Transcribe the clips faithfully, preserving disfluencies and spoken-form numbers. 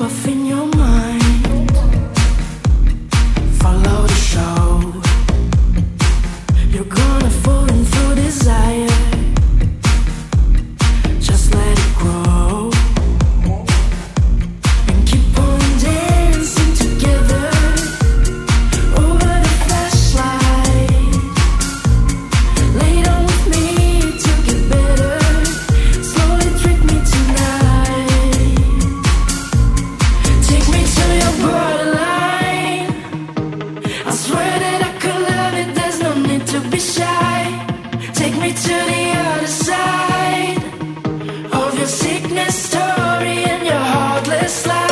off in your mind. Follow the show. You're gonna fall into desire. Just let it grow. And keep on dancing together over the flashlight. Lay down with me to get better. Slowly trick me tonight. Take me to your borderline. I swear that I could love it, there's no need to be shy. Take me to the other side of your sickness story and your heartless life.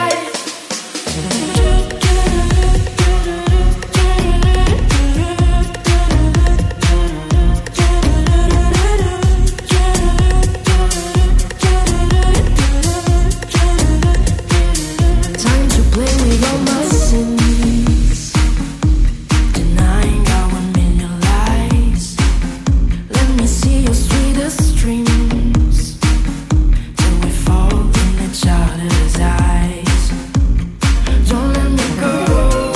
Time to play with all my sins, denying our one million lies. Let me see your sweetest dreams till we fall in each other's eyes. Don't let me go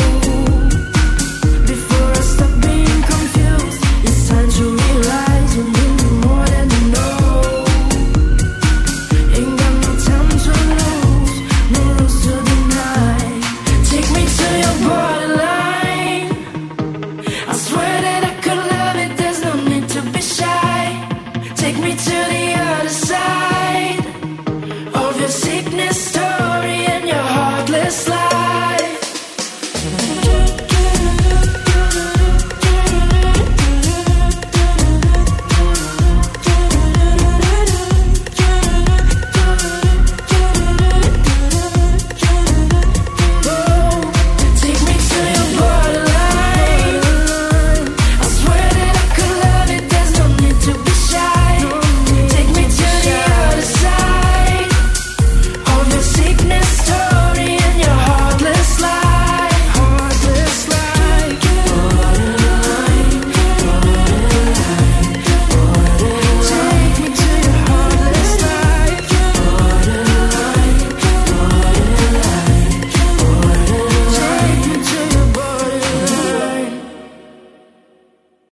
before I stop being confused. It's time to realize you need me more than you know. Ain't got no time to lose, no rules to deny. Take me to your borderline. I swear that I could love it, there's no need to be shy. Take me to